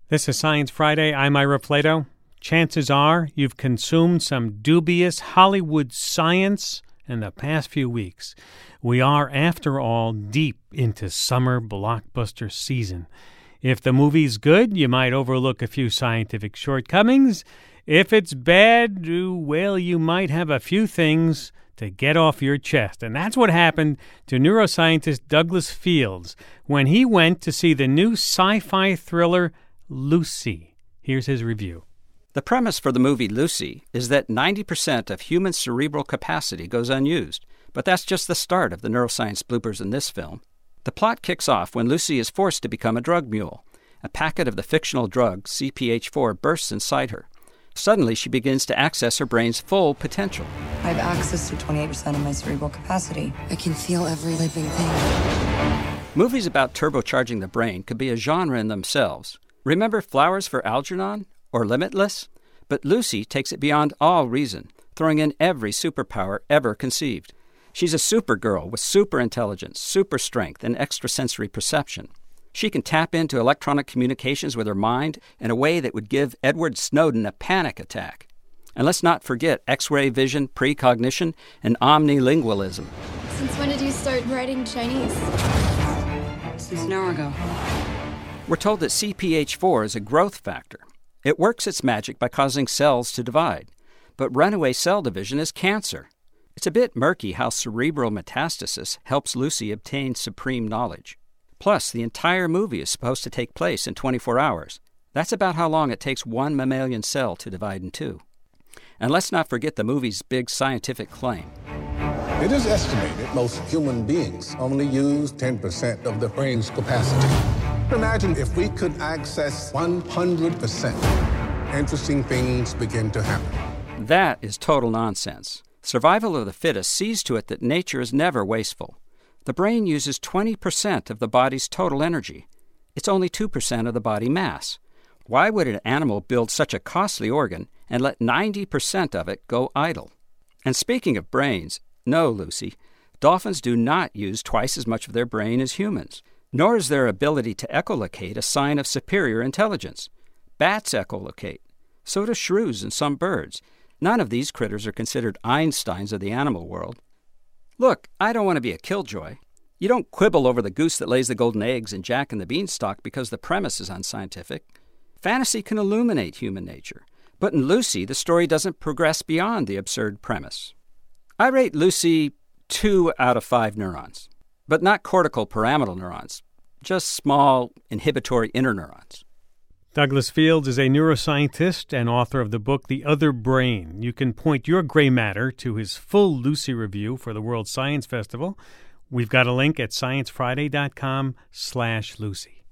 This is Science Friday. I'm Ira Plato. Chances are you've consumed some dubious Hollywood science in the past few weeks. We are, after all, deep into summer blockbuster season. If the movie's good, you might overlook a few scientific shortcomings. If it's bad, well, you might have a few things to get off your chest. And that's what happened to neuroscientist Douglas Fields when he went to see the new sci-fi thriller Lucy. Here's his review. The premise for the movie Lucy is that 90% of human cerebral capacity goes unused, but that's just the start of the neuroscience bloopers in this film. The plot kicks off when Lucy is forced to become a drug mule. A packet of the fictional drug CPH4 bursts inside her. Suddenly, she begins to access her brain's full potential. I have access to 28% of my cerebral capacity. I can feel every living thing. Movies about turbocharging the brain could be a genre in themselves. Remember Flowers for Algernon or Limitless? But Lucy takes it beyond all reason, throwing in every superpower ever conceived. She's a supergirl with super intelligence, super strength, and extrasensory perception. She can tap into electronic communications with her mind in a way that would give Edward Snowden a panic attack. And let's not forget X-ray vision, precognition, and omnilingualism. Since when did you start writing Chinese? Since an hour ago. We're told that CPH4 is a growth factor. It works its magic by causing cells to divide. But runaway cell division is cancer. It's a bit murky how cerebral metastasis helps Lucy obtain supreme knowledge. Plus, the entire movie is supposed to take place in 24 hours. That's about how long it takes one mammalian cell to divide in two. And let's not forget the movie's big scientific claim. It is estimated most human beings only use 10% of the brain's capacity. Imagine if we could access 100%. Interesting things begin to happen. That is total nonsense. Survival of the fittest sees to it that nature is never wasteful. The brain uses 20% of the body's total energy. It's only 2% of the body mass. Why would an animal build such a costly organ and let 90% of it go idle? And speaking of brains, no, Lucy, dolphins do not use twice as much of their brain as humans, nor is their ability to echolocate a sign of superior intelligence. Bats echolocate. So do shrews and some birds. None of these critters are considered Einsteins of the animal world. Look, I don't want to be a killjoy. You don't quibble over the goose that lays the golden eggs in Jack and the Beanstalk because the premise is unscientific. Fantasy can illuminate human nature, but in Lucy, the story doesn't progress beyond the absurd premise. I rate Lucy 2 out of 5 neurons, but not cortical pyramidal neurons, just small inhibitory interneurons. Douglas Fields is a neuroscientist and author of the book The Other Brain. You can point your gray matter to his full Lucy review for the World Science Festival. We've got a link at sciencefriday.com/Lucy.